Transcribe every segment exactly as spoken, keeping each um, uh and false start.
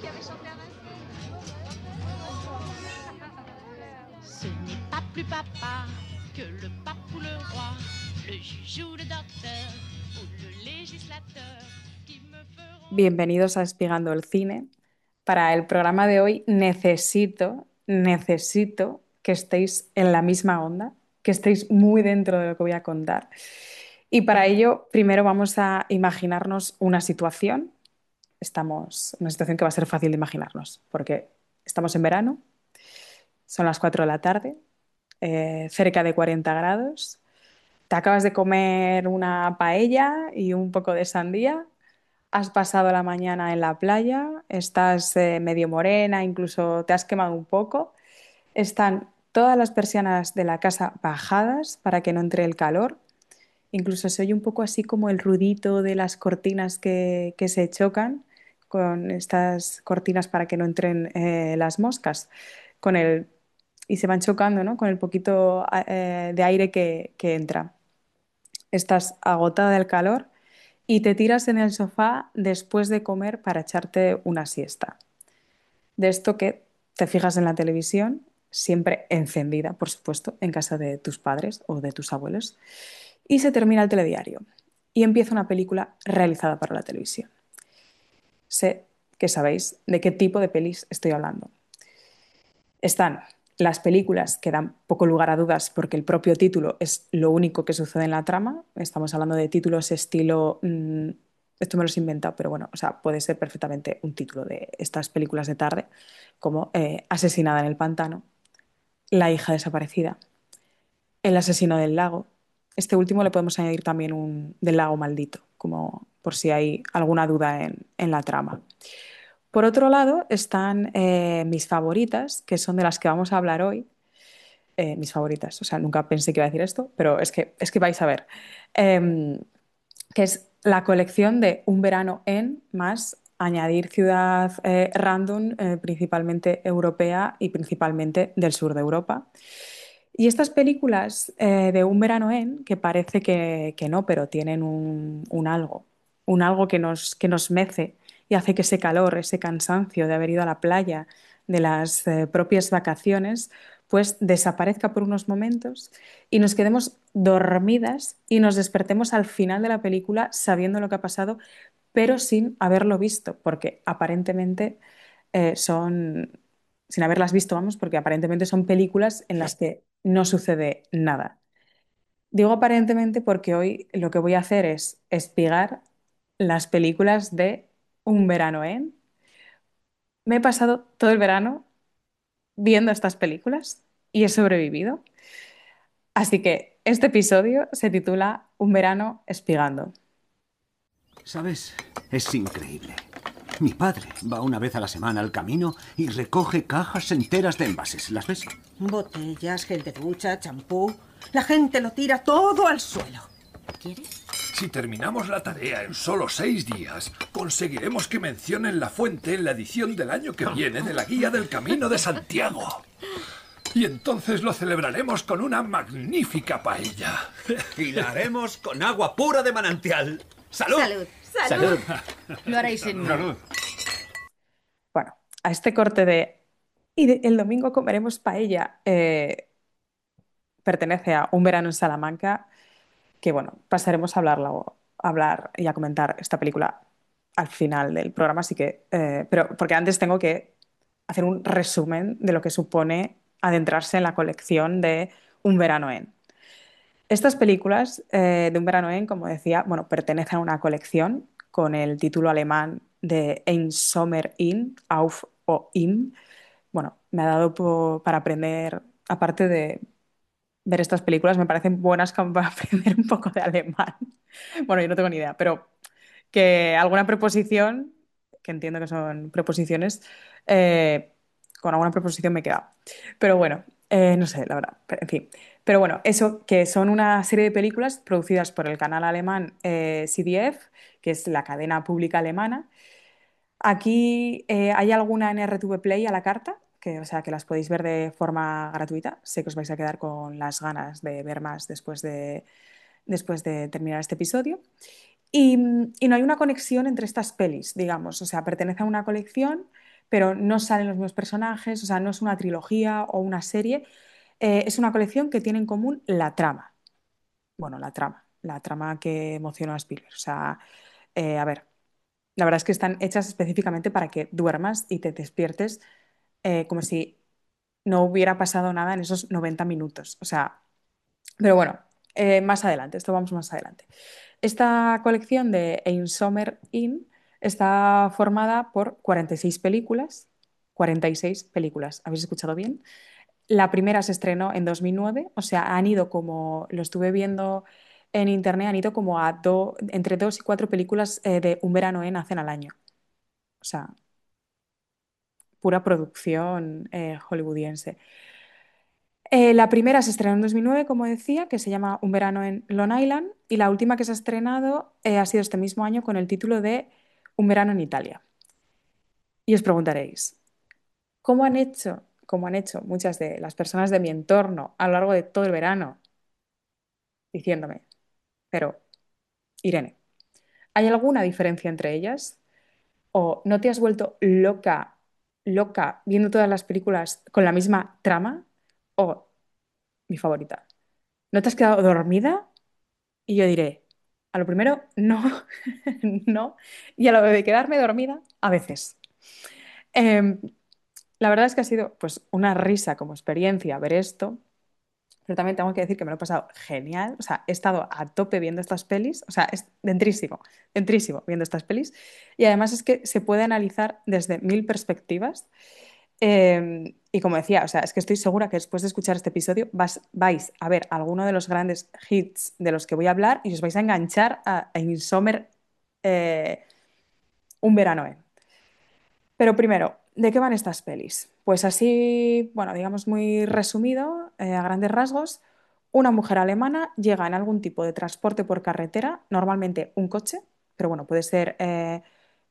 Ce n'est pas plus papa que le pape ou le roi, le juge ou le docteur ou le législateur qui me feront... Bienvenidos a Espigando el Cine. Para el programa de hoy necesito, necesito que estéis en la misma onda, que estéis muy dentro de lo que voy a contar. Y para ello, primero vamos a imaginarnos una situación. Estamos, una situación que va a ser fácil de imaginarnos, porque estamos en verano, son las cuatro de la tarde, eh, cerca de cuarenta grados. Te acabas de comer una paella y un poco de sandía. Has pasado la mañana en la playa, estás eh, medio morena, incluso te has quemado un poco. Están todas las persianas de la casa bajadas para que no entre el calor. Incluso se oye un poco así como el ruidito de las cortinas que, que se chocan con estas cortinas para que no entren eh, las moscas. Con el, y se van chocando, ¿no? Con el poquito eh, de aire que, que entra. Estás agotada del calor y te tiras en el sofá después de comer para echarte una siesta. De esto que te fijas en la televisión, siempre encendida, por supuesto, en casa de tus padres o de tus abuelos, y se termina el telediario y empieza una película realizada para la televisión. Sé que sabéis de qué tipo de pelis estoy hablando. Están las películas que dan poco lugar a dudas porque el propio título es lo único que sucede en la trama. Estamos hablando de títulos estilo... mmm, esto me lo he inventado, pero bueno, o sea, puede ser perfectamente un título de estas películas de tarde, como eh, Asesinada en el pantano, La hija desaparecida, El asesino del lago. Este último le podemos añadir también un del lago maldito, como por si hay alguna duda en, en la trama. Por otro lado, están eh, mis favoritas, que son de las que vamos a hablar hoy. Eh, mis favoritas, o sea, nunca pensé que iba a decir esto, pero es que, es que vais a ver. Em, que es la colección de Un verano en más añadir ciudad eh, random, eh, principalmente europea y principalmente del sur de Europa. Y estas películas eh, de Un verano en, que parece que, que no, pero tienen un, un algo, un algo que nos, que nos mece y hace que ese calor, ese cansancio de haber ido a la playa, de las eh, propias vacaciones, pues desaparezca por unos momentos y nos quedemos dormidas y nos despertemos al final de la película sabiendo lo que ha pasado, pero sin haberlo visto, porque aparentemente eh, son, sin haberlas visto, vamos, porque aparentemente son películas en las que no sucede nada. Digo aparentemente porque hoy lo que voy a hacer es espigar las películas de Un verano en. Me he pasado todo el verano viendo estas películas y he sobrevivido. Así que este episodio se titula Un verano espigando. ¿Sabes? Es increíble. Mi padre va una vez a la semana al camino y recoge cajas enteras de envases. ¿Las ves? Botellas, gel de ducha, champú. La gente lo tira todo al suelo. ¿Quieres? Si terminamos la tarea en solo seis días, conseguiremos que mencionen la fuente en la edición del año que viene de la Guía del Camino de Santiago. Y entonces lo celebraremos con una magnífica paella. Y la haremos con agua pura de manantial. ¡Salud! Salud. Salud. Lo haréis en... Salud. Bueno, a este corte de y de- el domingo comeremos paella eh, pertenece a Un verano en Salamanca, que bueno, pasaremos a hablarlo, a hablar y a comentar esta película al final del programa, así que, eh, pero porque antes tengo que hacer un resumen de lo que supone adentrarse en la colección de Un verano en. Estas películas eh, de Un verano en, como decía, bueno, pertenecen a una colección con el título alemán de Ein Sommer in, Auf o Im. Bueno, me ha dado po- para aprender, aparte de ver estas películas, me parecen buenas como para aprender un poco de alemán. Bueno, yo no tengo ni idea, pero que alguna preposición, que entiendo que son preposiciones, eh, con alguna preposición me he quedado. Pero bueno, eh, no sé, la verdad, pero, en fin. Pero bueno, eso que son una serie de películas producidas por el canal alemán eh, C D F, que es la cadena pública alemana. Aquí eh, hay alguna en R T V Play a la carta, que, o sea, que las podéis ver de forma gratuita. Sé que os vais a quedar con las ganas de ver más después de, después de terminar este episodio. Y, y no hay una conexión entre estas pelis, digamos. O sea, pertenece a una colección, pero no salen los mismos personajes, o sea, no es una trilogía o una serie, eh, es una colección que tiene en común la trama. Bueno, la trama, la trama que emocionó a Spielberg. O sea, eh, a ver, la verdad es que están hechas específicamente para que duermas y te despiertes eh, como si no hubiera pasado nada en esos noventa minutos. O sea, pero bueno, eh, más adelante, esto vamos más adelante. Esta colección de Ein Sommer Inn está formada por cuarenta y seis películas. cuarenta y seis películas, ¿habéis escuchado bien? La primera se estrenó en dos mil nueve, o sea, han ido como, lo estuve viendo en internet, han ido como a do- entre dos y cuatro películas eh, de Un verano en hacen al año. O sea, pura producción eh, hollywoodiense. Eh, la primera se estrenó en dos mil nueve, como decía, que se llama Un verano en Long Island, y la última que se ha estrenado eh, ha sido este mismo año con el título de Un verano en Italia. Y os preguntaréis, ¿cómo han hecho, como han hecho muchas de las personas de mi entorno a lo largo de todo el verano, diciéndome, pero Irene, ¿hay alguna diferencia entre ellas? ¿O no te has vuelto loca, loca viendo todas las películas con la misma trama? O, mi favorita, ¿no te has quedado dormida? Y yo diré, a lo primero, no, no. Y a lo de quedarme dormida, a veces. Em, la verdad es que ha sido pues una risa como experiencia ver esto. Pero también tengo que decir que me lo he pasado genial. O sea, he estado a tope viendo estas pelis. O sea, es dentrísimo, dentrísimo viendo estas pelis. Y además es que se puede analizar desde mil perspectivas. Eh, y como decía, o sea, es que estoy segura que después de escuchar este episodio vas- vais a ver alguno de los grandes hits de los que voy a hablar y os vais a enganchar a, a Insommer eh, un verano. ¿Eh? Pero primero, ¿de qué van estas pelis? Pues así, bueno, digamos muy resumido, eh, a grandes rasgos, una mujer alemana llega en algún tipo de transporte por carretera, normalmente un coche, pero bueno, puede ser, eh,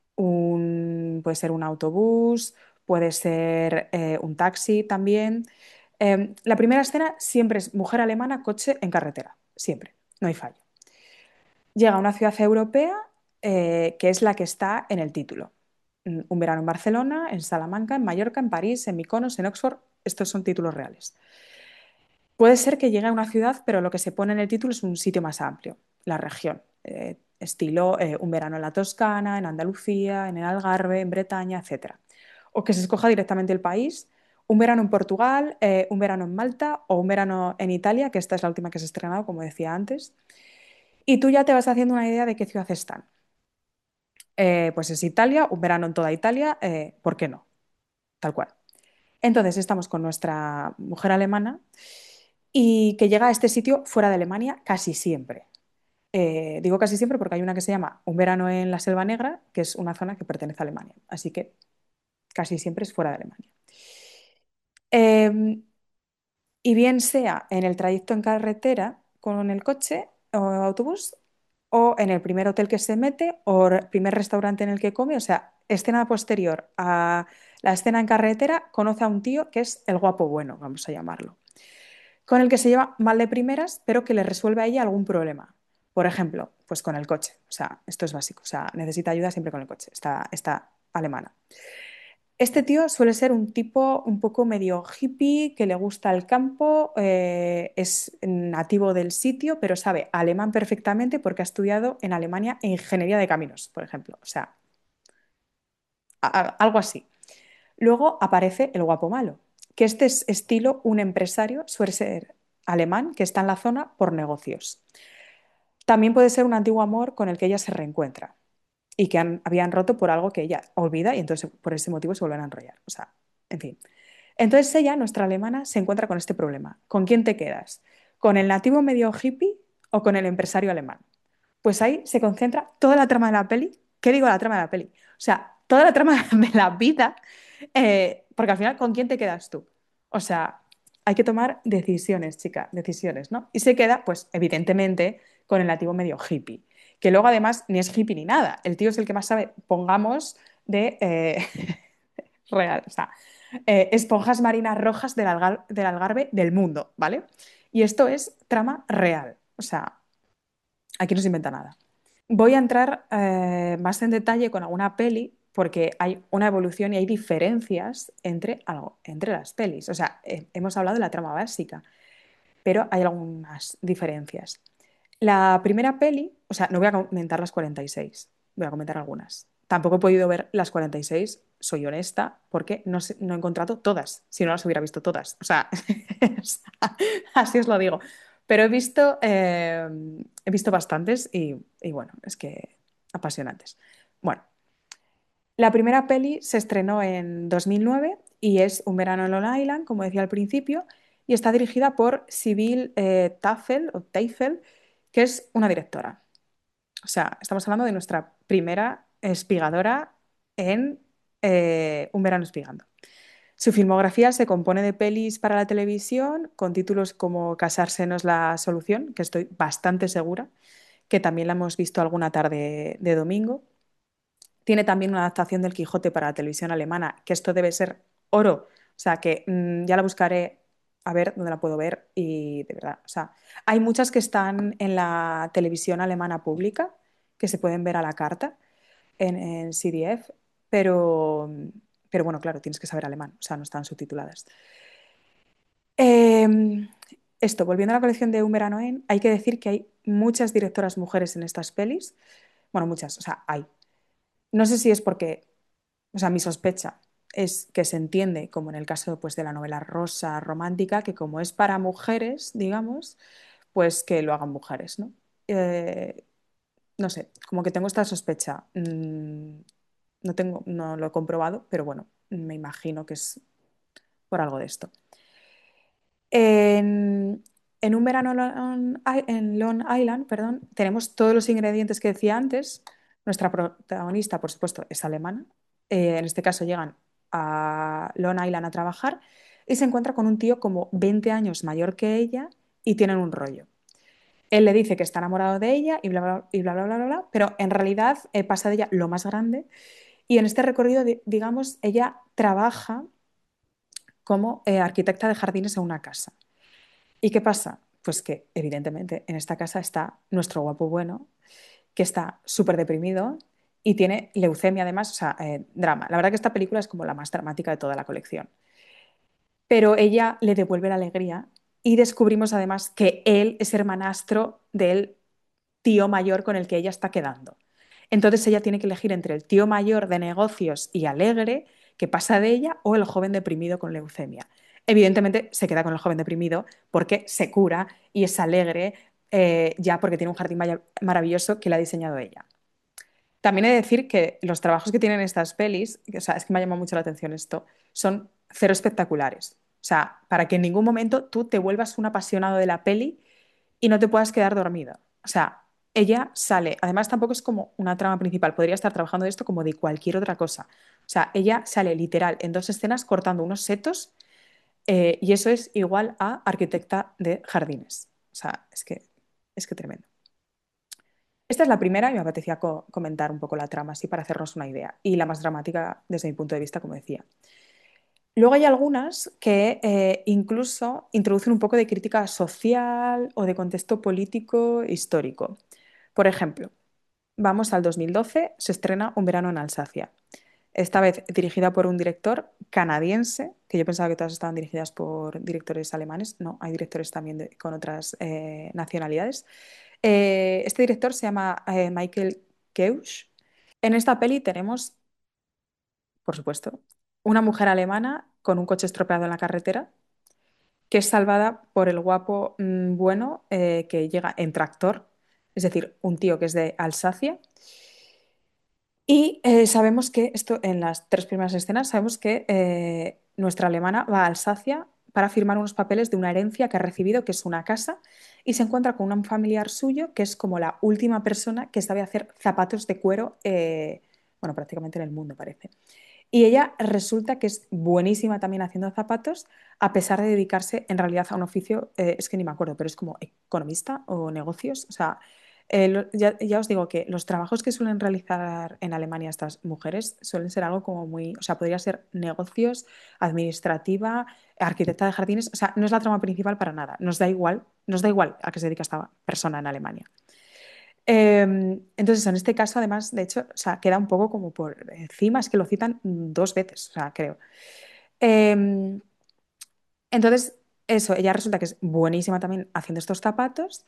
un, puede ser un autobús, puede ser eh, un taxi también. Eh, la primera escena siempre es mujer alemana, coche en carretera, siempre, no hay fallo. Llega a una ciudad europea eh, que es la que está en el título. Mm, Un verano en Barcelona, en Salamanca, en Mallorca, en París, en Mykonos, en Oxford. Estos son títulos reales. Puede ser que llegue a una ciudad, pero lo que se pone en el título es un sitio más amplio, la región. Eh, estilo eh, un verano en la Toscana, en Andalucía, en el Algarve, en Bretaña, etcétera. O que se escoja directamente el país, un verano en Portugal, eh, un verano en Malta o un verano en Italia, que esta es la última que se ha estrenado, como decía antes. Y tú ya te vas haciendo una idea de qué ciudad están. Eh, pues es Italia, un verano en toda Italia, eh, ¿por qué no? Tal cual. Entonces estamos con nuestra mujer alemana y que llega a este sitio fuera de Alemania casi siempre. Eh, digo casi siempre porque hay una que se llama Un verano en la Selva Negra, que es una zona que pertenece a Alemania. Así que casi siempre es fuera de Alemania. Eh, y bien sea en el trayecto en carretera con el coche o autobús, o en el primer hotel que se mete, o el primer restaurante en el que come, o sea, escena posterior a la escena en carretera, conoce a un tío que es el guapo bueno, vamos a llamarlo, con el que se lleva mal de primeras, pero que le resuelve a ella algún problema. Por ejemplo, pues con el coche, o sea, esto es básico, o sea, necesita ayuda siempre con el coche, está, está alemana. Este tío suele ser un tipo un poco medio hippie, que le gusta el campo, eh, es nativo del sitio, pero sabe alemán perfectamente porque ha estudiado en Alemania ingeniería de caminos, por ejemplo. O sea, a- a- algo así. Luego aparece el guapo malo, que este es estilo un empresario, suele ser alemán, que está en la zona por negocios. También puede ser un antiguo amor con el que ella se reencuentra y que han- habían roto por algo que ella olvida y entonces por ese motivo se vuelven a enrollar. O sea, en fin. Entonces ella, nuestra alemana, se encuentra con este problema. ¿Con quién te quedas? ¿Con el nativo medio hippie o con el empresario alemán? Pues ahí se concentra toda la trama de la peli. ¿Qué digo la trama de la peli? O sea, toda la trama de la vida, eh, porque al final, ¿con quién te quedas tú? O sea, hay que tomar decisiones, chica, decisiones, ¿no? Y se queda, pues, evidentemente, con el nativo medio hippie, que luego además ni es hippie ni nada. El tío es el que más sabe, pongamos, de eh, real, o sea, eh, esponjas marinas rojas del, algar- del Algarve del mundo, ¿vale? Y esto es trama real, o sea, aquí no se inventa nada. Voy a entrar eh, más en detalle con alguna peli, porque hay una evolución y hay diferencias entre, algo, entre las pelis. O sea, eh, hemos hablado de la trama básica, pero hay algunas diferencias. La primera peli, o sea, no voy a comentar las cuarenta y seis, voy a comentar algunas. Tampoco he podido ver las cuarenta y seis, soy honesta, porque no, sé- no he encontrado todas, si no las hubiera visto todas. O sea, así os lo digo. Pero he visto, eh, he visto bastantes y, y bueno, es que apasionantes. Bueno, la primera peli se estrenó en dos mil nueve y es Un verano en Long Island, como decía al principio, y está dirigida por Sibyl eh, Tafel, o Teifel, que es una directora. O sea, estamos hablando de nuestra primera espigadora en eh, Un verano espigando. Su filmografía se compone de pelis para la televisión con títulos como Casarse no es la solución, que estoy bastante segura, que también la hemos visto alguna tarde de domingo. Tiene también una adaptación del Quijote para la televisión alemana, que esto debe ser oro. O sea, que mmm, ya la buscaré a ver dónde la puedo ver y de verdad, o sea, hay muchas que están en la televisión alemana pública, que se pueden ver a la carta en, en C D F, pero, pero bueno, claro, tienes que saber alemán, o sea, no están subtituladas. Eh, esto, volviendo a la colección de Un verano en, hay que decir que hay muchas directoras mujeres en estas pelis. Bueno, muchas, o sea, hay. No sé si es porque, o sea, mi sospecha es que se entiende, como en el caso pues, de la novela rosa romántica, que como es para mujeres, digamos, pues que lo hagan mujeres, ¿no? Eh, no sé, como que tengo esta sospecha. Mm, no tengo, no lo he comprobado, pero bueno, me imagino que es por algo de esto. En, en Un verano Long- en Long Island, perdón, tenemos todos los ingredientes que decía antes. Nuestra protagonista, por supuesto, es alemana. Eh, en este caso llegan a Long Island a trabajar y se encuentra con un tío como veinte años mayor que ella y tienen un rollo. Él le dice que está enamorado de ella y bla, bla, y bla, bla, bla, bla, bla, pero en realidad eh, pasa de ella lo más grande y en este recorrido, di- digamos, ella trabaja como eh, arquitecta de jardines en una casa. ¿Y qué pasa? Pues que evidentemente en esta casa está nuestro guapo bueno, que está súper deprimido y tiene leucemia además, o sea, eh, drama. La verdad que esta película es como la más dramática de toda la colección. Pero ella le devuelve la alegría y descubrimos además que él es hermanastro del tío mayor con el que ella está quedando. Entonces ella tiene que elegir entre el tío mayor de negocios y alegre que pasa de ella o el joven deprimido con leucemia. Evidentemente se queda con el joven deprimido porque se cura y es alegre eh, ya porque tiene un jardín maravilloso que le ha diseñado ella. También he de decir que los trabajos que tienen estas pelis, o sea, es que me ha llamado mucho la atención esto, son cero espectaculares. O sea, para que en ningún momento tú te vuelvas un apasionado de la peli y no te puedas quedar dormido. O sea, ella sale, además tampoco es como una trama principal, podría estar trabajando de esto como de cualquier otra cosa. O sea, ella sale literal en dos escenas cortando unos setos eh, y eso es igual a arquitecta de jardines. O sea, es que, es que tremendo. Esta es la primera y me apetecía co- comentar un poco la trama así para hacernos una idea. Y la más dramática desde mi punto de vista, como decía. Luego hay algunas que eh, incluso introducen un poco de crítica social o de contexto político histórico. Por ejemplo, vamos al dos mil doce, se estrena Un verano en Alsacia. Esta vez dirigida por un director canadiense, que yo pensaba que todas estaban dirigidas por directores alemanes. No, hay directores también de- con otras eh, nacionalidades. Eh, este director se llama eh, Michael Keusch. En esta peli tenemos, por supuesto, una mujer alemana con un coche estropeado en la carretera que es salvada por el guapo mm, bueno eh, que llega en tractor, es decir, un tío que es de Alsacia. Y eh, sabemos que, esto en las tres primeras escenas, sabemos que eh, nuestra alemana va a Alsacia para firmar unos papeles de una herencia que ha recibido, que es una casa, y se encuentra con un familiar suyo que es como la última persona que sabe hacer zapatos de cuero, eh, bueno, prácticamente en el mundo parece. Y ella resulta que es buenísima también haciendo zapatos, a pesar de dedicarse en realidad a un oficio, eh, es que ni me acuerdo, pero es como economista o negocios. O sea, eh, lo- ya, ya os digo que los trabajos que suelen realizar en Alemania estas mujeres suelen ser algo como muy, o sea, podría ser negocios, administrativa, arquitecta de jardines, o sea, no es la trama principal para nada, nos da igual, nos da igual a qué se dedica esta persona en Alemania. Eh, entonces, en este caso, además, de hecho, o sea, queda un poco como por encima, es que lo citan dos veces, o sea, creo. Eh, entonces, eso, ella resulta que es buenísima también haciendo estos zapatos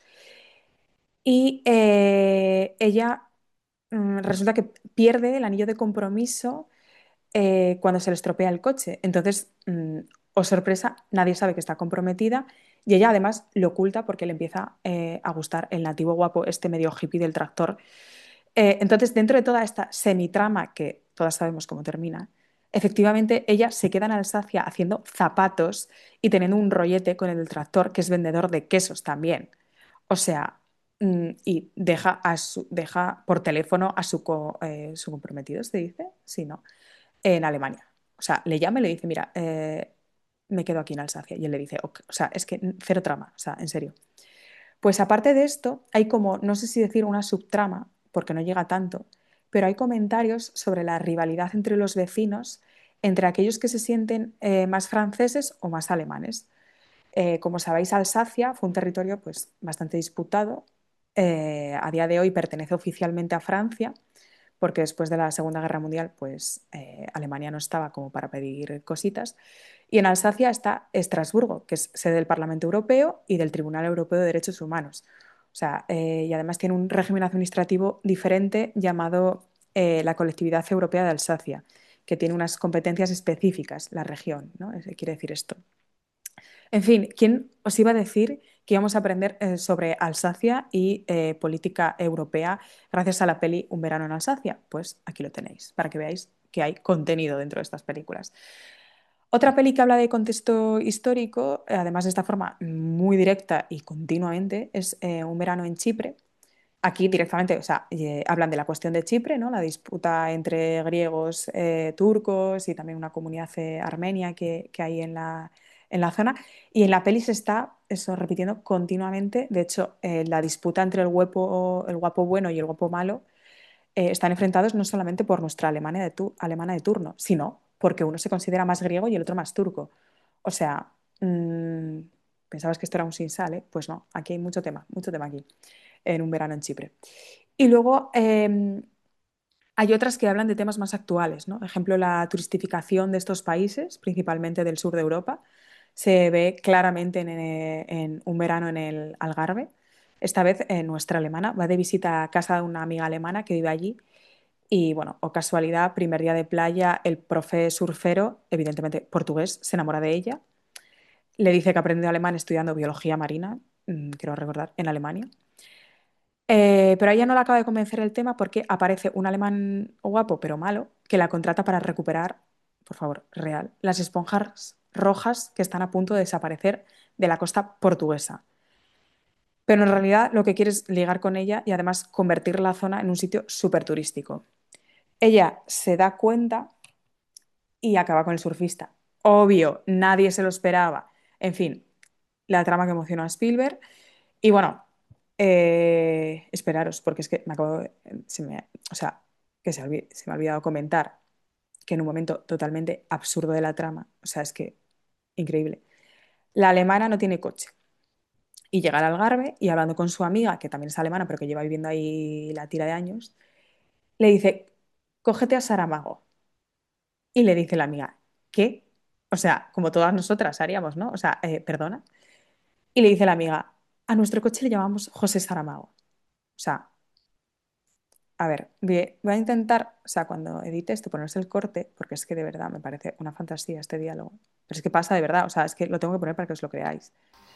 y eh, ella mm, resulta que pierde el anillo de compromiso eh, cuando se le estropea el coche. Entonces, mm, oh sorpresa, nadie sabe que está comprometida y ella además lo oculta porque le empieza eh, a gustar el nativo guapo, este medio hippie del tractor. Eh, entonces, dentro de toda esta semitrama que todas sabemos cómo termina, efectivamente ella se queda en Alsacia haciendo zapatos y teniendo un rollete con el del tractor, que es vendedor de quesos también. O sea, mm, y deja, a su, deja por teléfono a su, co- eh, su comprometido, ¿se dice? Sí, ¿no? En Alemania. O sea, le llama y le dice, mira, eh, me quedo aquí en Alsacia. Y él le dice, "Ok". O sea, es que cero trama, o sea, en serio. Pues aparte de esto, hay como, no sé si decir una subtrama, porque no llega tanto, pero hay comentarios sobre la rivalidad entre los vecinos, entre aquellos que se sienten eh, más franceses o más alemanes. Eh, como sabéis, Alsacia fue un territorio pues, bastante disputado. Eh, a día de hoy pertenece oficialmente a Francia, porque después de la Segunda Guerra Mundial, pues eh, Alemania no estaba como para pedir cositas. Y en Alsacia está Estrasburgo, que es sede del Parlamento Europeo y del Tribunal Europeo de Derechos Humanos. O sea, eh, y además tiene un régimen administrativo diferente llamado eh, la Colectividad Europea de Alsacia, que tiene unas competencias específicas, la región, ¿no? Es- Quiere decir esto. En fin, ¿quién os iba a decir que íbamos a aprender eh, sobre Alsacia y eh, política europea gracias a la peli Un verano en Alsacia? Pues aquí lo tenéis, para que veáis que hay contenido dentro de estas películas. Otra peli que habla de contexto histórico, eh, además de esta forma muy directa y continuamente, es eh, Un verano en Chipre. Aquí directamente, o sea, eh, hablan de la cuestión de Chipre, ¿no? La disputa entre griegos, eh, turcos y también una comunidad eh, armenia que, que hay en la, en la zona. Y en la peli se está eso repitiendo continuamente. De hecho, eh, la disputa entre el guapo, el guapo bueno y el guapo malo eh, están enfrentados no solamente por nuestra Alemania de, tu- alemana de turno, sino porque uno se considera más griego y el otro más turco. O sea, mm, pensabas que esto era un sin sal, ¿eh? Pues no, aquí hay mucho tema, mucho tema aquí, en un verano en Chipre. Y luego eh, hay otras que hablan de temas más actuales, ¿no? Por ejemplo, la turistificación de estos países, principalmente del sur de Europa, se ve claramente en, eh, en un verano en el Algarve. Esta vez eh, nuestra alemana va de visita a casa de una amiga alemana que vive allí y bueno, o casualidad, primer día de playa, el profe surfero, evidentemente portugués, se enamora de ella. Le dice que ha aprendido alemán estudiando biología marina, mm, quiero recordar, en Alemania. Eh, pero a ella no la acaba de convencer el tema porque aparece un alemán guapo pero malo que la contrata para recuperar, por favor, real, las esponjas rojas que están a punto de desaparecer de la costa portuguesa. Pero en realidad lo que quiere es ligar con ella y además convertir la zona en un sitio súper turístico. Ella se da cuenta y acaba con el surfista. Obvio, nadie se lo esperaba. En fin, la trama que emocionó a Spielberg. Y bueno, eh, esperaros, porque es que me acabo de- se me, o sea, que se, olvi- se me ha olvidado comentar que en un momento totalmente absurdo de la trama, o sea, es que increíble. La alemana no tiene coche y llega al Algarve y hablando con su amiga, que también es alemana, pero que lleva viviendo ahí la tira de años, le dice, cógete a Saramago. Y le dice la amiga, ¿qué? O sea, como todas nosotras haríamos, ¿no? O sea, eh, perdona. Y le dice la amiga, a nuestro coche le llamamos José Saramago. O sea, a ver, voy voy a intentar, o sea, cuando edite esto, ponerse el corte, porque es que de verdad me parece una fantasía este diálogo. Pero es que pasa de verdad, o sea, es que lo tengo que poner para que os lo creáis.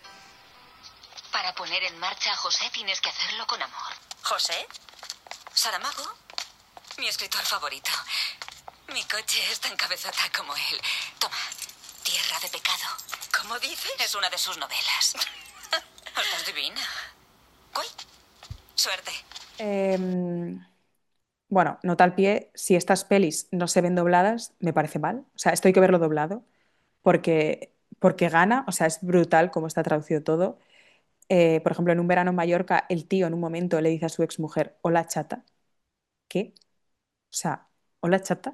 Para poner en marcha a José tienes que hacerlo con amor. ¿José? ¿Saramago? Mi escritor favorito. Mi coche es tan cabezota como él. Toma, Tierra de Pecado. ¿Cómo dices? Es una de sus novelas. Estás divina. ¿Cuál? Suerte. Em, bueno, nota al pie, si estas pelis no se ven dobladas, me parece mal. O sea, esto hay que verlo doblado, porque, porque gana, o sea, es brutal cómo está traducido todo. Eh, por ejemplo, en un verano en Mallorca, el tío en un momento le dice a su exmujer, hola chata. ¿Qué? O sea, hola chata.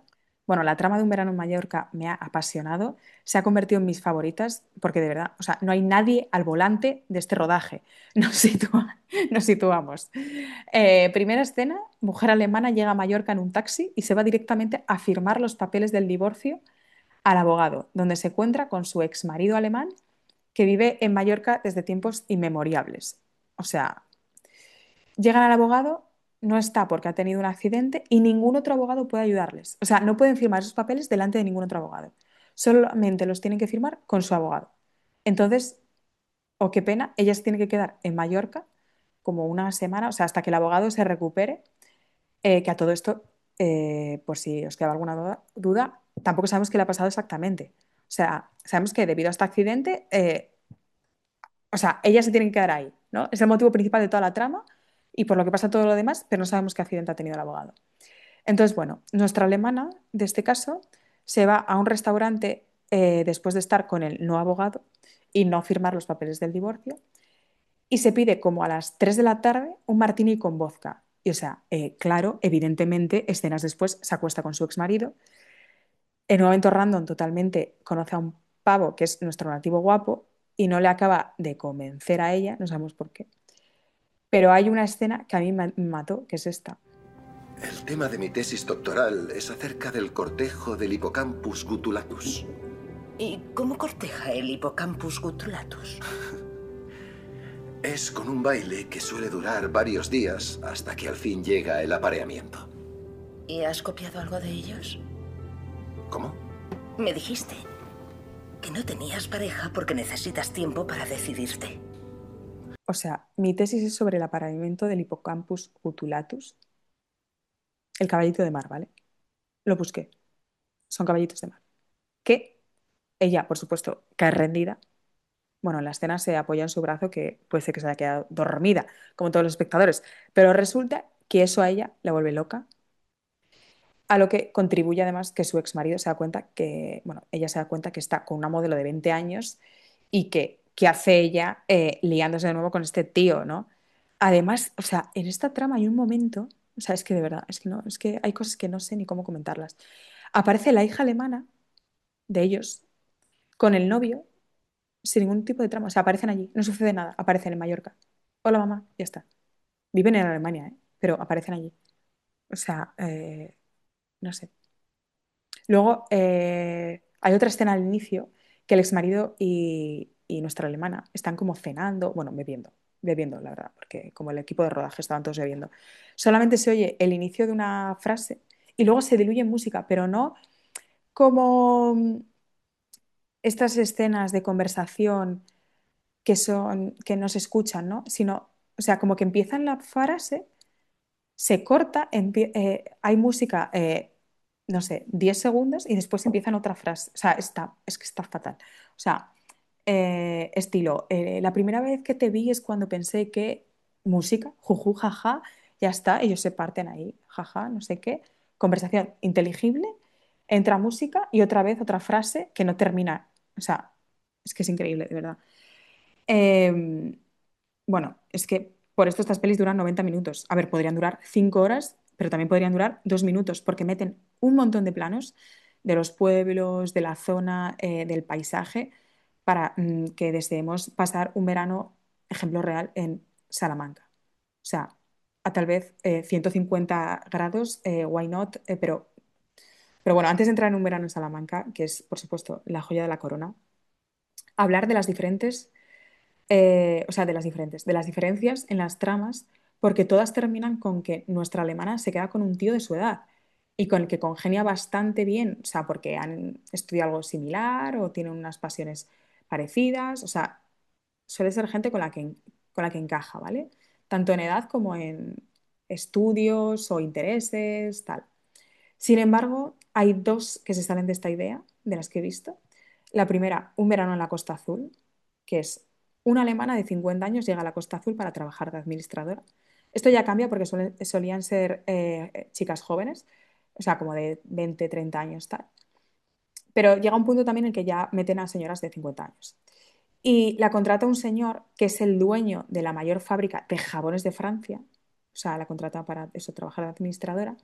Bueno, la trama de Un verano en Mallorca me ha apasionado, se ha convertido en mis favoritas porque de verdad, o sea, no hay nadie al volante de este rodaje. Nos sitúa- nos situamos. Eh, primera escena, mujer alemana llega a Mallorca en un taxi y se va directamente a firmar los papeles del divorcio al abogado, donde se encuentra con su ex marido alemán que vive en Mallorca desde tiempos inmemoriales. O sea, llegan al abogado, no está porque ha tenido un accidente y ningún otro abogado puede ayudarles. O sea, no pueden firmar esos papeles delante de ningún otro abogado. Solamente los tienen que firmar con su abogado. Entonces, oh, qué pena, ella se tiene que quedar en Mallorca como una semana, o sea, hasta que el abogado se recupere, eh, que a todo esto, eh, por si os queda alguna duda, duda, tampoco sabemos qué le ha pasado exactamente. O sea, sabemos que debido a este accidente, eh, o sea, ella se tiene que quedar ahí, ¿no? Es el motivo principal de toda la trama y por lo que pasa todo lo demás, pero no sabemos qué accidente ha tenido el abogado. Entonces, bueno, nuestra alemana, de este caso, se va a un restaurante eh, después de estar con el no abogado y no firmar los papeles del divorcio y se pide como a las tres de la tarde un martini con vodka. Y o sea, eh, claro, evidentemente, escenas después se acuesta con su exmarido. En un momento random totalmente conoce a un pavo que es nuestro nativo guapo y no le acaba de convencer a ella, no sabemos por qué. Pero hay una escena que a mí me mató, que es esta. El tema de mi tesis doctoral es acerca del cortejo del Hippocampus gutulatus. ¿Y cómo corteja el Hippocampus gutulatus? Es con un baile que suele durar varios días hasta que al fin llega el apareamiento. ¿Y has copiado algo de ellos? ¿Cómo? Me dijiste que no tenías pareja porque necesitas tiempo para decidirte. O sea, mi tesis es sobre el apareamiento del Hippocampus gutulatus, el caballito de mar, ¿vale? Lo busqué. Son caballitos de mar. Que ella, por supuesto, cae rendida. Bueno, en la escena se apoya en su brazo que puede ser que se haya quedado dormida, como todos los espectadores. Pero resulta que eso a ella la vuelve loca, a lo que contribuye además que su exmarido se da cuenta que, bueno, ella se da cuenta que está con una modelo de veinte años y que, ¿qué hace ella eh, liándose de nuevo con este tío, ¿no? Además, o sea, en esta trama hay un momento, o sea, es que de verdad, es que no, es que hay cosas que no sé ni cómo comentarlas. Aparece la hija alemana de ellos con el novio sin ningún tipo de trama, o sea, aparecen allí, no sucede nada, aparecen en Mallorca. Hola mamá, ya está. Viven en Alemania, ¿eh? Pero aparecen allí. O sea, eh, no sé. Luego eh, hay otra escena al inicio que el exmarido y, y nuestra alemana están como cenando, bueno, bebiendo, bebiendo, la verdad, porque como el equipo de rodaje estaban todos bebiendo. Solamente se oye el inicio de una frase y luego se diluye en música, pero no como mm, estas escenas de conversación que son, que no se escuchan, ¿no? Sino, o sea, como que empieza en la frase, se corta, empie- eh, hay música, eh, no sé, diez segundos y después empieza en otra frase. O sea, está, es que está fatal. O sea, eh, estilo, eh, la primera vez que te vi es cuando pensé que música, juju, jaja, ya está, ellos se parten ahí, jaja, no sé qué. Conversación inteligible, entra música y otra vez otra frase que no termina. O sea, es que es increíble, de verdad. Eh, bueno, es que por esto estas pelis duran noventa minutos. A ver, podrían durar cinco horas, pero también podrían durar dos minutos, porque meten un montón de planos de los pueblos, de la zona, eh, del paisaje, para mm, que deseemos pasar un verano, ejemplo real, en Salamanca. O sea, a tal vez eh, ciento cincuenta grados, eh, why not? Eh, pero, pero bueno, antes de entrar en un verano en Salamanca, que es, por supuesto, la joya de la corona, hablar de las diferentes eh, o sea, de las diferentes, de las diferencias en las tramas, porque todas terminan con que nuestra alemana se queda con un tío de su edad y con el que congenia bastante bien, o sea, porque han estudiado algo similar o tienen unas pasiones parecidas, o sea, suele ser gente con la que, con la que encaja, ¿vale? Tanto en edad como en estudios o intereses, tal. Sin embargo, hay dos que se salen de esta idea, de las que he visto. La primera, Un verano en la Costa Azul, que es una alemana de cincuenta años llega a la Costa Azul para trabajar de administradora. Esto ya cambia porque suelen- solían ser eh, chicas jóvenes, o sea, como de veinte, treinta años, tal. Pero llega un punto también en que ya meten a señoras de cincuenta años. Y la contrata un señor que es el dueño de la mayor fábrica de jabones de Francia, o sea, la contrata para eso, trabajar de administradora,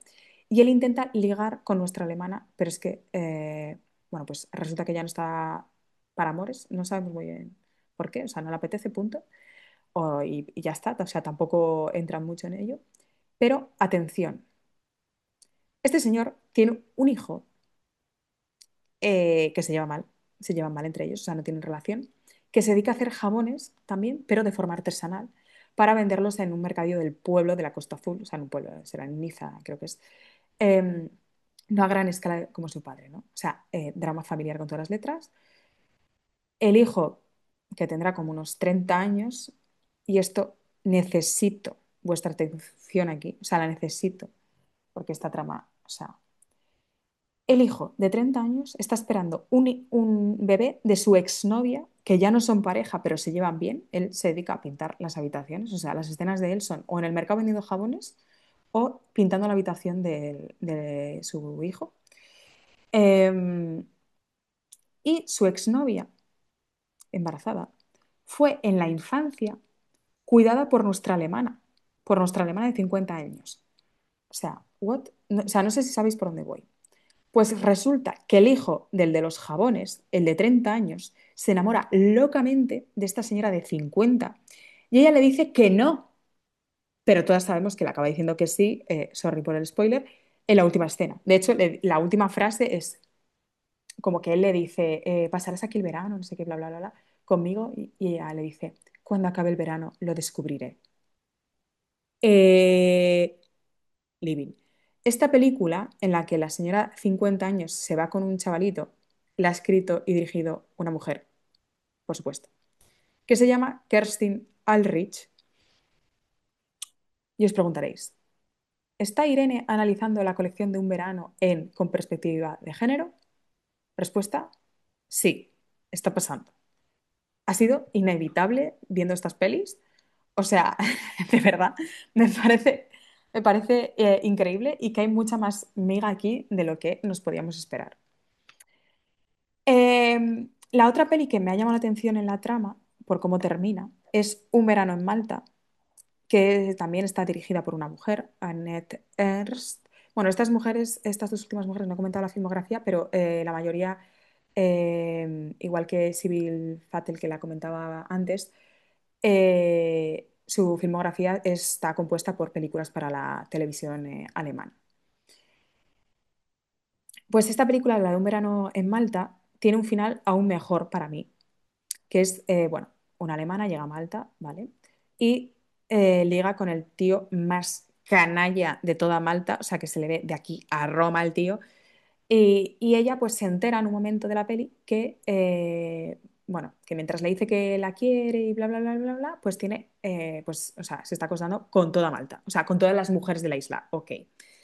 y él intenta ligar con nuestra alemana, pero es que, eh, bueno, pues resulta que ya no está para amores, no sabemos muy bien por qué, o sea, no le apetece, punto, o- y, y ya está, o sea, tampoco entra mucho en ello. Pero atención, este señor tiene un hijo eh, que se lleva mal, se llevan mal entre ellos, o sea, no tienen relación, que se dedica a hacer jabones también, pero de forma artesanal, para venderlos en un mercadillo del pueblo de la Costa Azul, o sea, en un pueblo, será en Niza, creo que es. Em, no a gran escala como su padre, ¿no? O sea, eh, drama familiar con todas las letras. El hijo, que tendrá como unos treinta años, y esto necesito vuestra atención aquí, o sea, la necesito, porque esta trama, o sea, el hijo de treinta años está esperando un, un bebé de su exnovia, que ya no son pareja, pero se llevan bien. Él se dedica a pintar las habitaciones, o sea, las escenas de él son o en el mercado vendiendo jabones o pintando la habitación de, de su hijo. Eh, y su exnovia, embarazada, fue en la infancia cuidada por nuestra alemana, por nuestra alemana de cincuenta años. O sea, what? No, o sea, no sé si sabéis por dónde voy. Pues resulta que el hijo del de los jabones, el de treinta años, se enamora locamente de esta señora de cincuenta y ella le dice que no, pero todas sabemos que le acaba diciendo que sí, eh, sorry por el spoiler, en la última escena. De hecho, le- la última frase es como que él le dice, eh, pasarás aquí el verano, no sé qué, bla, bla, bla, bla, conmigo, y, y ella le dice, cuando acabe el verano lo descubriré. Eh, Living. Esta película, en la que la señora cincuenta años se va con un chavalito, la ha escrito y dirigido una mujer, por supuesto, que se llama Kerstin Allrich. Y os preguntaréis, ¿está Irene analizando la colección de un verano en Con perspectiva de género? Respuesta, sí, está pasando. Ha sido inevitable viendo estas pelis. O sea, de verdad, me parece, me parece eh, increíble y que hay mucha más miga aquí de lo que nos podíamos esperar. Eh, la otra peli que me ha llamado la atención en la trama, por cómo termina, es Un verano en Malta, que también está dirigida por una mujer, Annette Ernst. Bueno, estas mujeres, estas dos últimas mujeres, no he comentado la filmografía, pero eh, la mayoría, eh, igual que Sibyl Fattel, que la comentaba antes, eh, su filmografía está compuesta por películas para la televisión eh, alemana. Pues esta película, la de Un verano en Malta, tiene un final aún mejor para mí, que es, eh, bueno, una alemana llega a Malta, ¿vale? Y eh, liga con el tío más canalla de toda Malta, o sea, que se le ve de aquí a Roma el tío. Y, y ella pues se entera en un momento de la peli que, eh, bueno, que mientras le dice que la quiere y bla, bla, bla, bla, bla, pues tiene, eh, pues, o sea, se está acostando con toda Malta, o sea, con todas las mujeres de la isla, ok.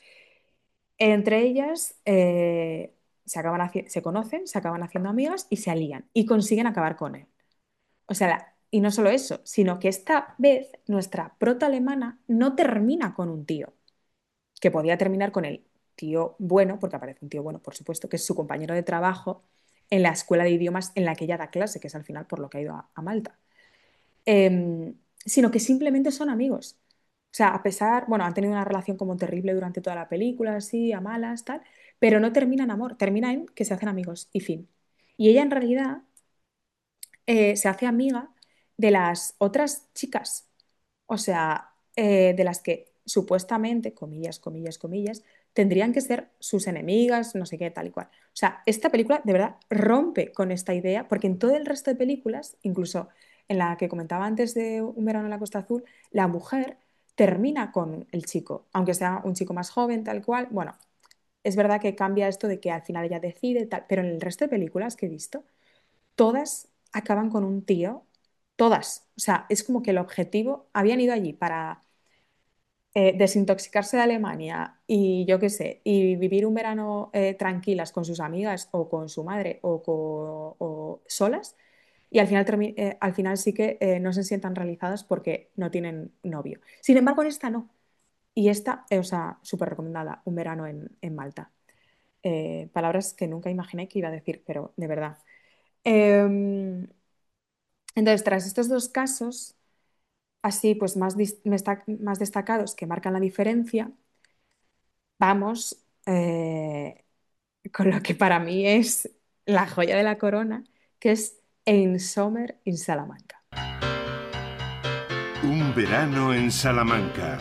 Entre ellas eh, se acaban haci- se conocen, se acaban haciendo amigas y se alían y consiguen acabar con él. O sea, la- y no solo eso, sino que esta vez nuestra prota alemana no termina con un tío, que podía terminar con el tío bueno, porque aparece un tío bueno, por supuesto, que es su compañero de trabajo en la escuela de idiomas en la que ella da clase, que es al final por lo que ha ido a, a Malta. Em, Sino que simplemente son amigos. O sea, a pesar, bueno, han tenido una relación como terrible durante toda la película, así, a malas, tal, pero no termina en amor, termina en que se hacen amigos y fin. Y ella en realidad eh, se hace amiga de las otras chicas, o sea, eh, de las que supuestamente, comillas, comillas, comillas, tendrían que ser sus enemigas, no sé qué, tal y cual. O sea, esta película de verdad rompe con esta idea, porque en todo el resto de películas, incluso en la que comentaba antes de Un verano en la Costa Azul, la mujer termina con el chico, aunque sea un chico más joven, tal cual. Bueno, es verdad que cambia esto de que al final ella decide, tal, pero en el resto de películas que he visto, todas acaban con un tío, todas. O sea, es como que el objetivo, habían ido allí para eh, desintoxicarse de Alemania y yo qué sé, y vivir un verano eh, tranquilas con sus amigas o con su madre o, co- o solas, y al final, termi- eh, al final sí que eh, no se sientan realizadas porque no tienen novio. Sin embargo, en esta no. Y esta, eh, o sea, súper recomendada, un verano en, en Malta. Eh, palabras que nunca imaginé que iba a decir, pero de verdad. Em, entonces, tras estos dos casos, así pues más, dis- mesta- más destacados que marcan la diferencia, vamos eh, con lo que para mí es la joya de la corona, que es In Summer in Salamanca. Un verano en Salamanca.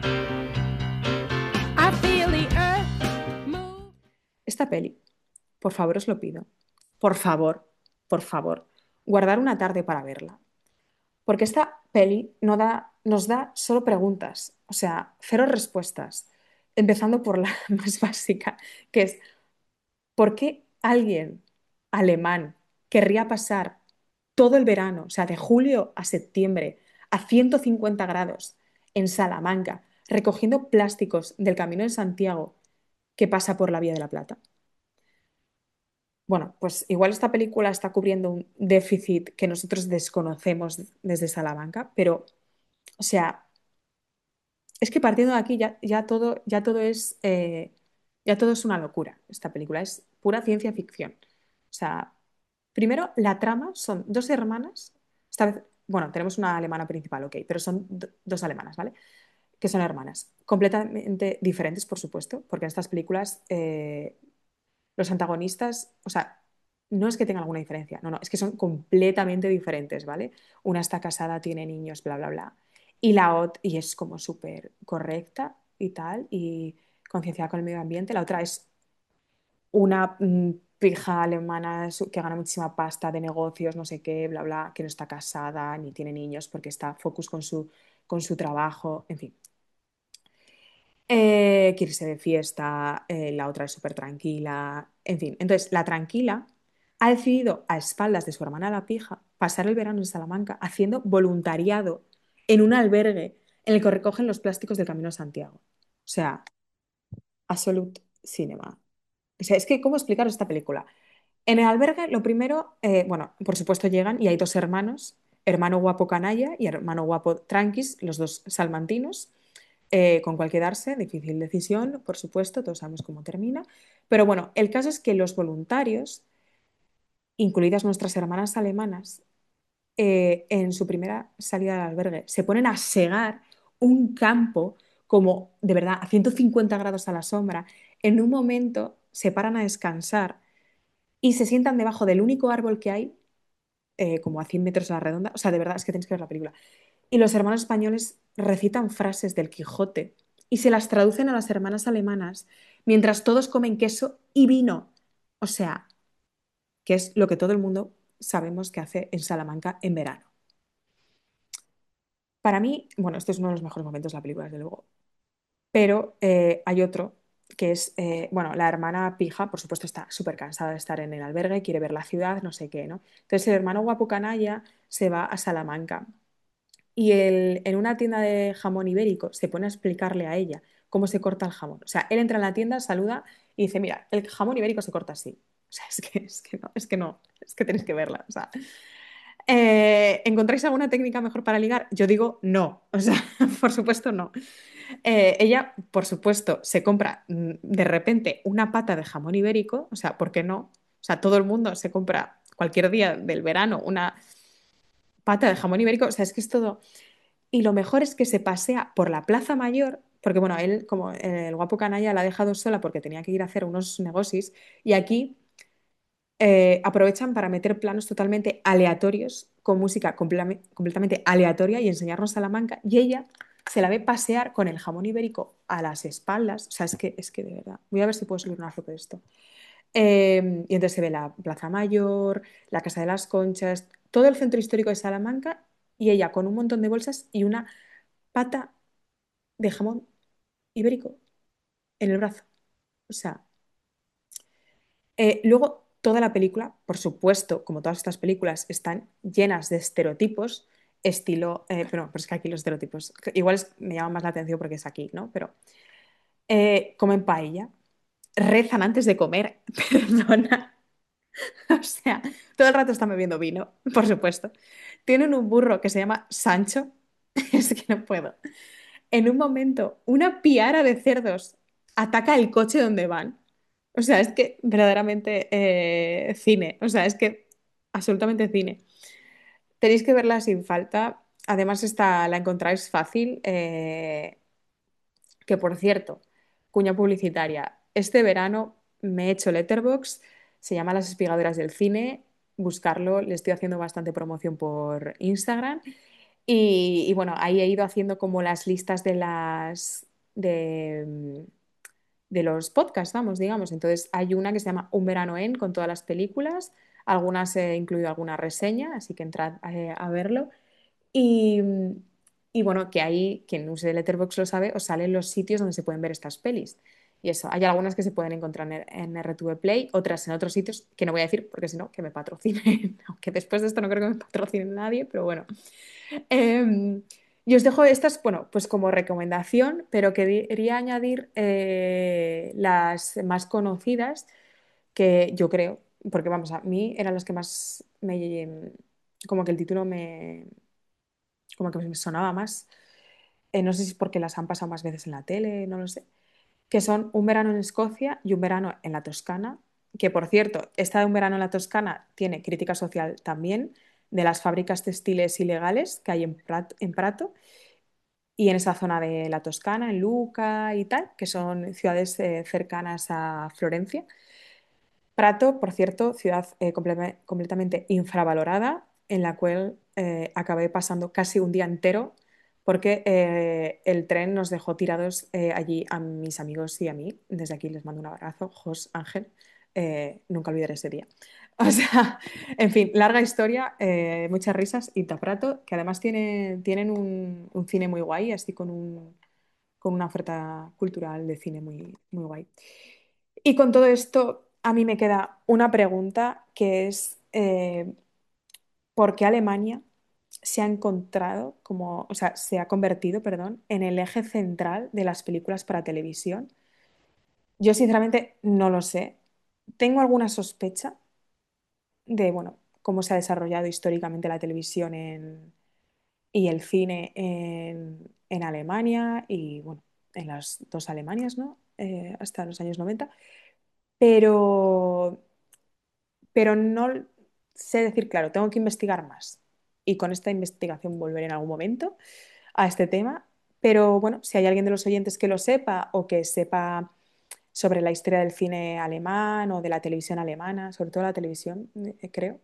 I feel the earth move. Esta peli, por favor os lo pido, por favor, por favor, guardar una tarde para verla. Porque esta peli no da, nos da solo preguntas, o sea, cero respuestas, empezando por la más básica, que es, ¿por qué alguien alemán querría pasar todo el verano, o sea, de julio a septiembre, a ciento cincuenta grados en Salamanca, recogiendo plásticos del Camino de Santiago que pasa por la Vía de la Plata? Bueno, pues igual esta película está cubriendo un déficit que nosotros desconocemos desde Salamanca, pero, o sea, es que partiendo de aquí ya, ya todo, ya todo es, eh, ya todo es una locura. Esta película es pura ciencia ficción. O sea, primero la trama son dos hermanas, esta vez, bueno, tenemos una alemana principal, ok, pero son do- dos alemanas, ¿vale? Que son hermanas, completamente diferentes, por supuesto, porque en estas películas eh, los antagonistas, o sea, no es que tengan alguna diferencia, no, no, es que son completamente diferentes, ¿vale? Una está casada, tiene niños, bla, bla, bla. Y la otra, y es como súper correcta y tal, y concienciada con el medio ambiente. La otra es una mm, pija alemana su- que gana muchísima pasta de negocios, no sé qué, bla, bla, que no está casada ni tiene niños porque está focus con su, con su trabajo, en fin. Eh, quiere irse de fiesta, eh, la otra es súper tranquila, en fin. Entonces, la tranquila ha decidido, a espaldas de su hermana la pija, pasar el verano en Salamanca haciendo voluntariado en un albergue en el que recogen los plásticos del Camino de Santiago. O sea, absolute cinema. O sea, es que, ¿cómo explicar esta película? En el albergue, lo primero, eh, bueno, por supuesto llegan y hay dos hermanos, hermano guapo canalla y hermano guapo tranquis, los dos salmantinos, eh, con cual quedarse, difícil decisión, por supuesto, todos sabemos cómo termina. Pero bueno, el caso es que los voluntarios, incluidas nuestras hermanas alemanas, eh, en su primera salida del albergue, se ponen a segar un campo como de verdad a ciento cincuenta grados a la sombra. En un momento se paran a descansar y se sientan debajo del único árbol que hay, eh, como a cien metros a la redonda. O sea, de verdad, es que tenéis que ver la película. Y los hermanos españoles recitan frases del Quijote y se las traducen a las hermanas alemanas mientras todos comen queso y vino. O sea, que es lo que todo el mundo sabemos que hace en Salamanca en verano. Para mí, bueno, este es uno de los mejores momentos de la película, desde luego. Pero eh, hay otro que es, eh, bueno, la hermana pija, por supuesto, está súper cansada de estar en el albergue, quiere ver la ciudad, no sé qué, ¿no? Entonces el hermano guapo canalla se va a Salamanca y él, en una tienda de jamón ibérico se pone a explicarle a ella cómo se corta el jamón. O sea, él entra en la tienda, saluda y dice, mira, el jamón ibérico se corta así. O sea, es que, es que no, es que no, es que tenéis que verla. O sea, eh, ¿encontráis alguna técnica mejor para ligar? Yo digo no, o sea, por supuesto no. Eh, ella, por supuesto, se compra mm, de repente una pata de jamón ibérico, o sea, ¿por qué no? O sea, todo el mundo se compra cualquier día del verano una pata de jamón ibérico, o sea, es que es todo. Y lo mejor es que se pasea por la Plaza Mayor, porque bueno, él, como el guapo canalla, la ha dejado sola porque tenía que ir a hacer unos negocios, y aquí eh, aprovechan para meter planos totalmente aleatorios, con música complame- completamente aleatoria y enseñarnos Salamanca, y ella se la ve pasear con el jamón ibérico a las espaldas, o sea, es que, es que de verdad, voy a ver si puedo subir una foto de esto. Eh, y entonces se ve la Plaza Mayor, la Casa de las Conchas, todo el centro histórico de Salamanca, y ella con un montón de bolsas y una pata de jamón ibérico en el brazo. O sea, eh, luego toda la película, por supuesto, como todas estas películas, están llenas de estereotipos, estilo, eh, pero, pero es que aquí los estereotipos, que igual es- me llaman más la atención porque es aquí, ¿no? Pero eh, comen paella, rezan antes de comer, perdona. O sea, todo el rato están bebiendo vino, por supuesto. Tienen un burro que se llama Sancho, es que no puedo. En un momento, una piara de cerdos ataca el coche donde van. O sea, es que verdaderamente eh, cine. O sea, es que absolutamente cine. Tenéis que verla sin falta. Además, esta la encontráis fácil. eh, que por cierto, cuña publicitaria. Este verano me he hecho Letterboxd, se llama Las Espigadoras del Cine, buscarlo, le estoy haciendo bastante promoción por Instagram y, y bueno, ahí he ido haciendo como las listas de las de, de los podcasts, vamos, digamos. Entonces hay una que se llama Un verano en, con todas las películas, algunas he incluido alguna reseña, así que entrad eh, a verlo. Y, y bueno, que ahí, quien use Letterboxd lo sabe, os salen los sitios donde se pueden ver estas pelis. Y eso, hay algunas que se pueden encontrar en, en R T V Play, otras en otros sitios que no voy a decir porque si no, que me patrocinen. Aunque después de esto no creo que me patrocine nadie, pero bueno. Eh, y os dejo estas, bueno, pues como recomendación, pero quería añadir eh, las más conocidas que yo creo, porque vamos, a mí eran las que más me, como que el título me, como que me sonaba más. Eh, no sé si es porque las han pasado más veces en la tele, no lo sé. Que son Un verano en Escocia y Un verano en la Toscana. Que por cierto, esta de Un verano en la Toscana tiene crítica social también de las fábricas textiles ilegales que hay en Prato, en Prato y en esa zona de la Toscana, en Luca y tal, que son ciudades eh, cercanas a Florencia. Prato, por cierto, ciudad eh, comple- completamente infravalorada, en la cual eh, acabé pasando casi un día entero porque eh, el tren nos dejó tirados eh, allí a mis amigos y a mí. Desde aquí les mando un abrazo, Jos, Ángel. Eh, nunca olvidaré ese día. O sea, en fin, larga historia, eh, muchas risas y Prato, que además tiene, tienen un, un cine muy guay, así con un, con una oferta cultural de cine muy, muy guay. Y con todo esto, a mí me queda una pregunta que es eh, ¿por qué Alemania se ha encontrado como, o sea, se ha convertido, perdón, en el eje central de las películas para televisión? Yo sinceramente no lo sé. Tengo alguna sospecha de, bueno, cómo se ha desarrollado históricamente la televisión en- y el cine en, en Alemania y, bueno, en las dos Alemanias, ¿no? Eh, hasta los años noventa. Pero pero no sé decir, claro, tengo que investigar más. Y con esta investigación volveré en algún momento a este tema. Pero bueno, si hay alguien de los oyentes que lo sepa o que sepa sobre la historia del cine alemán o de la televisión alemana, sobre todo la televisión, eh, creo,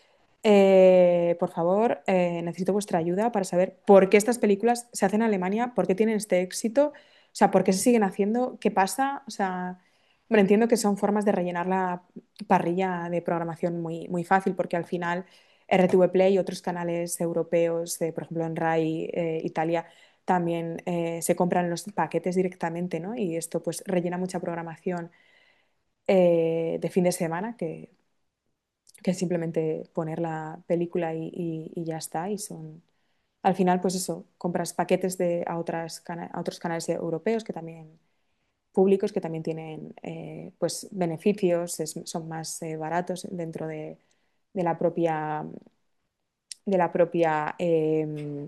eh, por favor, eh, necesito vuestra ayuda para saber por qué estas películas se hacen en Alemania, por qué tienen este éxito, o sea, por qué se siguen haciendo, qué pasa, o sea, bueno, entiendo que son formas de rellenar la parrilla de programación muy, muy fácil, porque al final R T V Play y otros canales europeos, eh, por ejemplo en RAI, eh, Italia, también eh, se compran los paquetes directamente, ¿no? Y esto pues rellena mucha programación eh, de fin de semana que que es simplemente poner la película y, y- y ya está. Y son, al final, pues eso, compras paquetes de, a, otras cana- a otros canales europeos que también, públicos que también tienen eh, pues beneficios, es- son más eh, baratos dentro de, de la propia, de la propia em,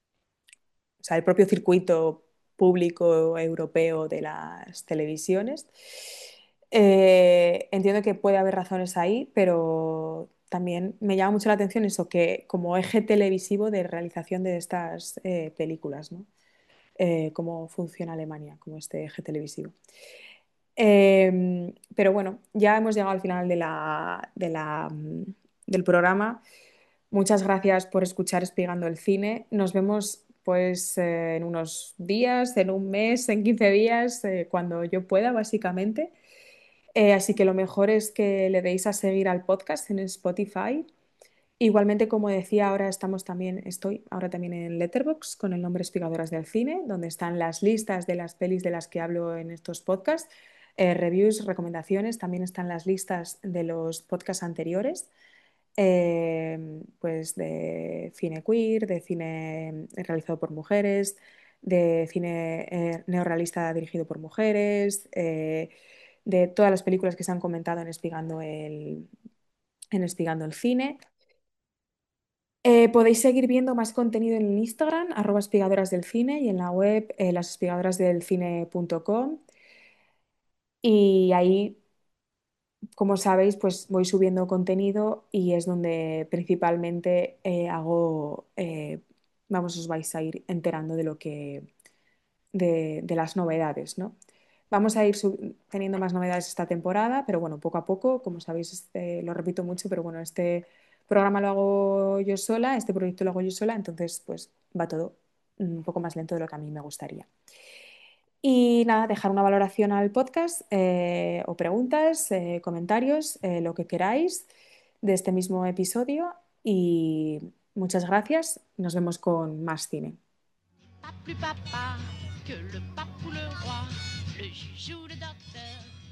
o sea, el propio circuito público europeo de las televisiones. Eh, entiendo que puede haber razones ahí, pero también me llama mucho la atención eso, que como eje televisivo de realización de estas eh, películas, ¿no? Eh, cómo funciona Alemania como este eje televisivo. Eh, pero bueno, ya hemos llegado al final de la, de la, mm, del programa. Muchas gracias por escuchar Espigando el Cine. Nos vemos pues eh, en unos días, en un mes, en quince días, eh, cuando yo pueda, básicamente. Eh, así que lo mejor es que le deis a seguir al podcast en Spotify. Igualmente, como decía, ahora estamos también, estoy ahora también en Letterboxd con el nombre Espigadoras del Cine, donde están las listas de las pelis de las que hablo en estos podcasts, eh, reviews, recomendaciones, también están las listas de los podcasts anteriores, eh, pues de cine queer, de cine realizado por mujeres, de cine eh, neorrealista dirigido por mujeres, eh, de todas las películas que se han comentado en Espigando el, en Espigando el Cine. Eh, podéis seguir viendo más contenido en el Instagram, arroba espigadoras del cine, y en la web eh, lasespigadorasdelcine punto com. Y ahí, como sabéis, pues voy subiendo contenido y es donde principalmente eh, hago, eh, vamos, os vais a ir enterando de lo que, de, de las novedades, ¿no? Vamos a ir sub- teniendo más novedades esta temporada, pero bueno, poco a poco, como sabéis, este, lo repito mucho, pero bueno, este programa lo hago yo sola, este proyecto lo hago yo sola, entonces pues va todo un poco más lento de lo que a mí me gustaría. Y nada, dejar una valoración al podcast eh, o preguntas, eh, comentarios, eh, lo que queráis de este mismo episodio y muchas gracias. Nos vemos con más cine. Pas plus papa que le pape ou le roi, le juge ou le docteur.